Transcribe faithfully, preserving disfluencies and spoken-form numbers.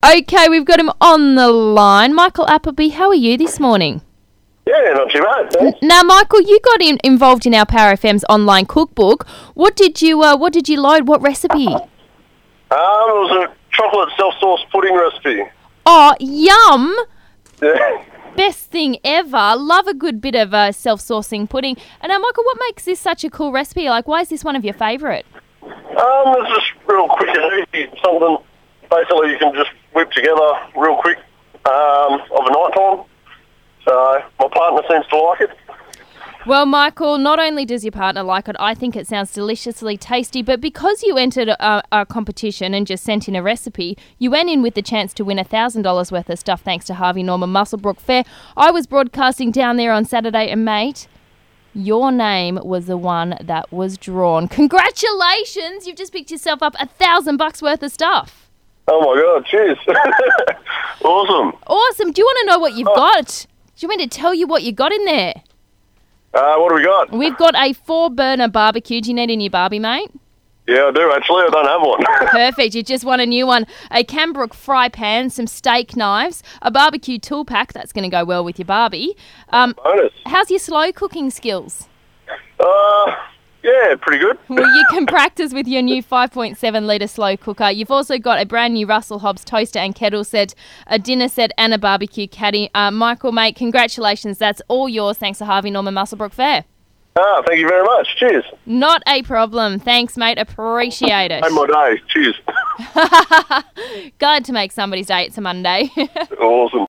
Okay, we've got him on the line. Michael Appleby, how are you this morning? Yeah, not too bad, thanks. Now, Michael, you got in, involved in our Power F M's online cookbook. What did you uh, What did you load? What recipe? Um, it was a chocolate self-sauce pudding recipe. Oh, yum! Yeah. Best thing ever. Love a good bit of uh, self-saucing pudding. And now, Michael, what makes this such a cool recipe? Like, why is this one of your favourite? Um, it's just real quick and easy. Something basically you can just whip together real quick um, of a night time. So my partner seems to like it. Well, Michael, not only does your partner like it, I think it sounds deliciously tasty, but because you entered a, a competition and just sent in a recipe, you went in with the chance to win one thousand dollars worth of stuff thanks to Harvey Norman Muswellbrook Fair. I was broadcasting down there on Saturday, and mate, your name was the one that was drawn. Congratulations! You've just picked yourself up a thousand bucks worth of stuff. Oh my God, cheers. Awesome. Awesome. Do you want to know what you've Oh. got? Do you want me to tell you what you got in there? Uh, what do we got? We've got a four-burner barbecue. Do you need a new barbie, mate? Yeah, I do actually. I don't have one. Perfect. You just want a new one. A Canbrook fry pan, some steak knives, a barbecue tool pack. That's going to go well with your Barbie. Um, Bonus. how's your slow cooking skills? Uh, yeah, pretty good. Well, you can practice with your new five point seven litre slow cooker. You've also got a brand new Russell Hobbs toaster and kettle set, a dinner set and a barbecue caddy. Uh, Michael, mate, congratulations. That's all yours thanks to Harvey Norman Muswellbrook Fair. Ah, thank you very much. Cheers. Not a problem. Thanks, mate. Appreciate it. Made my day. Cheers. Glad to make somebody's day. It's a Monday. Awesome.